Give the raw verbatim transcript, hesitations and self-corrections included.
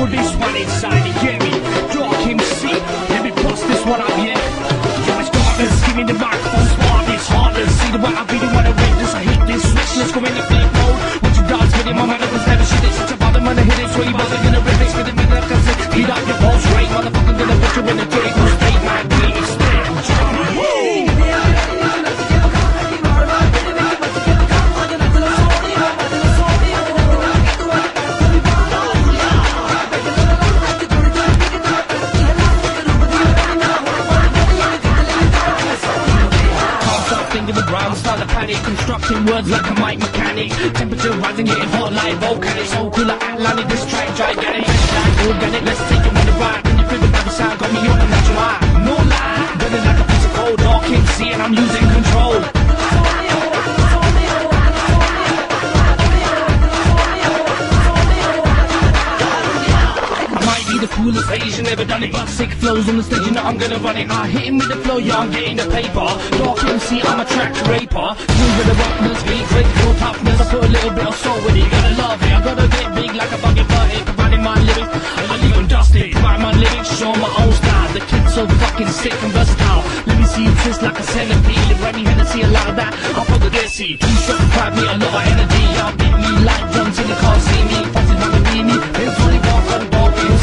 for this one inside, you get me? Dark M C, let me bust this one up, yeah. Yo, it's darkness, give me the microphone, smart, it's heartless. See the way I really wanna rip this, I hit this switch, let's go in the flip mode. What you dogs with it, my mother was never shit it. Such a bother, man, I hit it, so you wasn't gonna rip it. Spit it, like I said, beat up your balls straight. Motherfucker, gonna put you in the dirt, go straight, man, please, stand, jump, woo! Constructing words like a mic mechanic. Temperature rising, getting hot like volcanic. So cool like Atlantic, this track gigantic. Like organic, let's take it on the ride. When you feel the vibe sound, got me on a natural high. No lie, burning like a piece of cold. Dark M C and I'm losing control. The coolest Asian ever done it, but sick flows on the stage, you know I'm gonna run it. I hit him with the flow, yeah, I'm getting the paper. Dark M C, I'm a track raper. Smooth with the roughness, beat critical toughness. I put a little bit of soul with it, you gotta love it. I gotta get big like a bucket bucket, providing my lyrics. I leave them dusty, write my lyrics, show my own style. The kid's so fucking sick and versatile. Let me see you twist like a centipede. If Remy Hennessy, a lot of that, I'll put the desi. Two shots grab me, a lot of energy. I'll get me like John Cena, can't see me. Fussing on the beanie, it's only one for the ball.